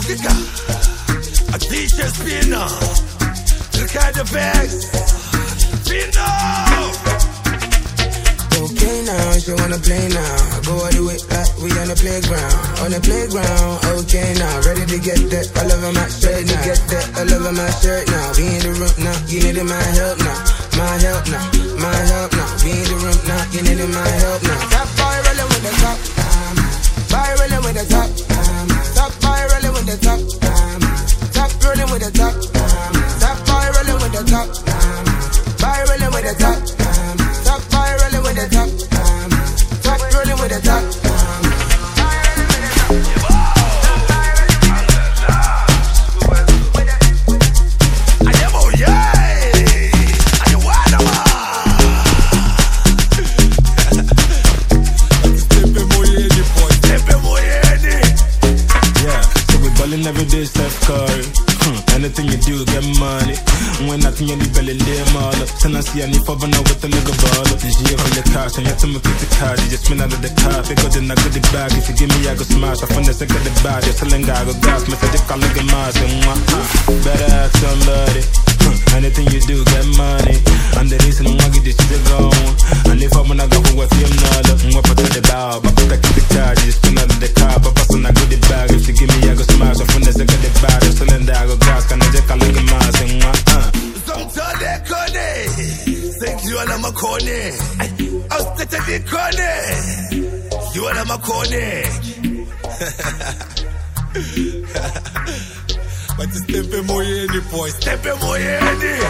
Chica, a teacher's Pino, Ricardo Bags, Pino. Okay now, she wanna play now. Go all the way like we on the playground. On the playground, okay now. Ready to get that all over my shirt now. Get that all over my shirt now. We in the room now, you need my help now. My help now, my help now. We in the room now, you need my help now. Top boy rolling with the top, boy rolling with the top, top boy rolling with the top, top rolling with the top, top boy rolling with the top, boy rolling with the top, top boy rolling with the top, top rolling with the top. Every day, Steph Curry. Anything you do, get money. When nothing you need, belly lay all up. Send I see any for now with the little ball up. This year from the cash, and you tell me pick the card. You just spin out of the car. They got in a good bag. If you give me, I go smash. I find the second the bad. You're selling guy, go gas. Message you call like a mass. Better ask somebody. Anything you do, get money. And the reason I'm gonna get this shit going. And if I'm gonna go with him, now I'm up to the bow. But I pick the card. You just spin out of the car. But pass on a good bag. If you give me, I go smash. I find the second the bad. You're selling guy, go gas. Can I just call like a mass? Somtale kone, sengiwala makone. Austethe kone, sengiwala makone. But step moyeni boy, step moyeni.